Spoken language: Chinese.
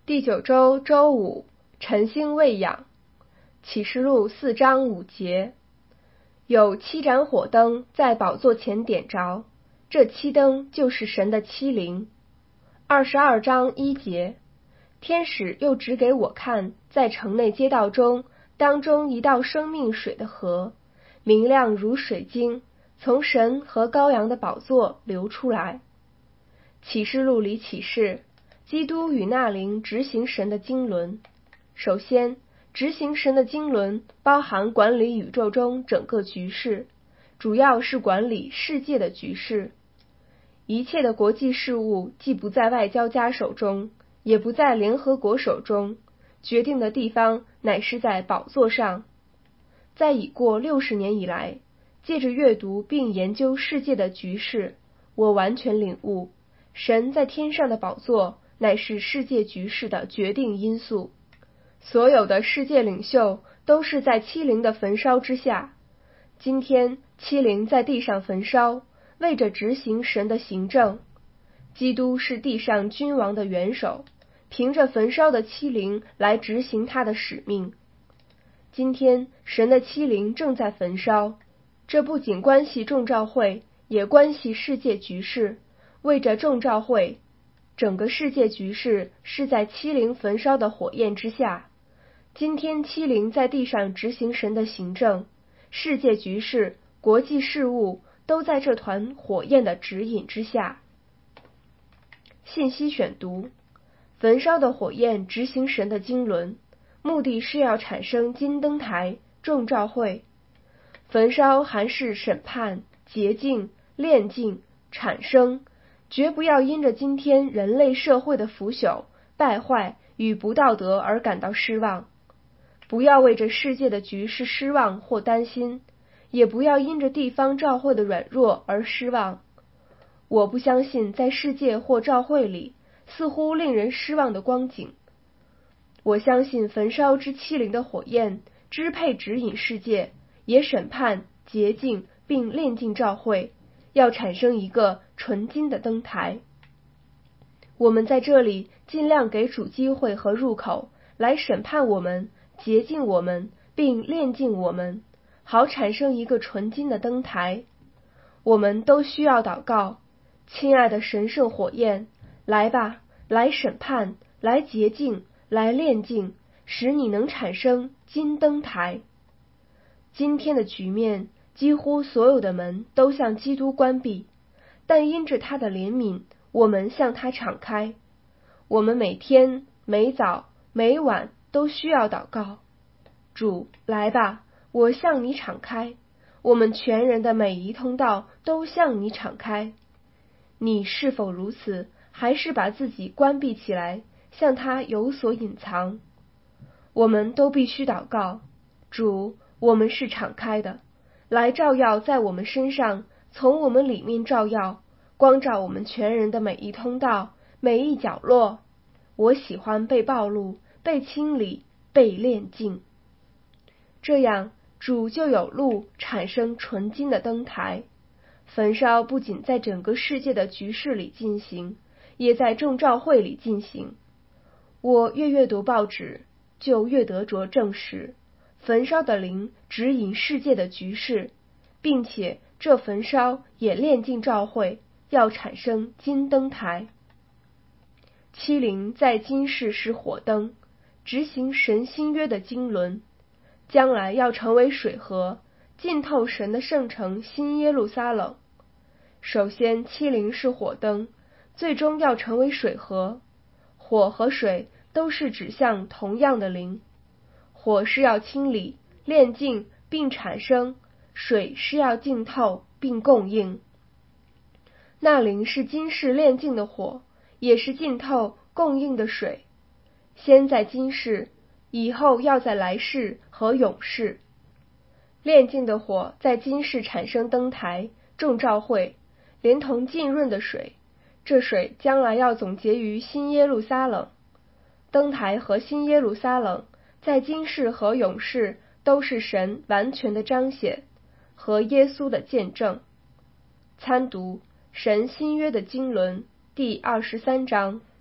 第9周周五，晨星未养。启示录4章5节，有7盏火灯在宝座前点着，这7灯就是神的7灵。22章1节，天使又指给我看，在城内街道中，当中一道生命水的河，明亮如水晶，从神和羔羊的宝座流出来。启示录里启示基督与那灵执行神的经纶。首先，执行神的经纶包含管理宇宙中整个局势，主要是管理世界的局势。一切的国际事务既不在外交家手中，也不在联合国手中，决定的地方乃是在宝座上。在已过60年以来，借着阅读并研究世界的局势，我完全领悟，神在天上的宝座乃是世界局势的决定因素。所有的世界领袖都是在7灵的焚烧之下。今天7灵在地上焚烧，为着执行神的行政。基督是地上君王的元首，凭着焚烧的7灵来执行他的使命。今天神的7灵正在焚烧，这不仅关系众召会，也关系世界局势。为着众召会，整个世界局势是在7灵焚烧的火焰之下。今天7灵在地上执行神的行政，世界局势、国际事务都在这团火焰的指引之下。信息选读：焚烧的火焰执行神的经纶，目的是要产生金灯台、众召会。焚烧含是审判、洁净、炼净、产生，绝不要因着今天人类社会的腐朽、败坏与不道德而感到失望。不要为着世界的局势失望或担心，也不要因着地方召会的软弱而失望。我不相信在世界或召会里似乎令人失望的光景。我相信焚烧之7灵的火焰支配指引世界，也审判、洁净并炼净召会，要产生一个纯金的灯台。我们在这里尽量给主机会和入口，来审判我们，洁净我们，并炼净我们，好产生一个纯金的灯台。我们都需要祷告，亲爱的神圣火焰，来吧，来审判，来洁净，来炼净，使你能产生金灯台。今天的局面，几乎所有的门都向基督关闭，但因着他的怜悯，我们向他敞开。我们每天、每早、每晚都需要祷告。主，来吧，我向你敞开，我们全人的每一通道都向你敞开。你是否如此，还是把自己关闭起来，向他有所隐藏？我们都必须祷告。主，我们是敞开的，来照耀在我们身上，从我们里面照耀，光照我们全人的每一通道，每一角落。我喜欢被暴露，被清理，被炼净。这样主就有路产生纯金的灯台。焚烧不仅在整个世界的局势里进行，也在众召会里进行。我越阅读报纸，就越得着证实，焚烧的灵指引世界的局势，并且这焚烧也炼净召会，要产生金灯台。7灵在今世是火灯，执行神新约的经纶，将来要成为水河，浸透神的圣城新耶路撒冷。首先7灵是火灯，最终要成为水河。火和水都是指向同样的灵。火是要清理、炼净并产生，水是要浸透并供应。那灵是今世炼净的火，也是浸透供应的水。先在今世，以后要在来世和永世。炼净的火在今世产生灯台、众召会，连同浸润的水，这水将来要总结于新耶路撒冷。灯台和新耶路撒冷在今世和永世都是神完全的彰显和耶稣的见证。参读神新约的经纶第23章。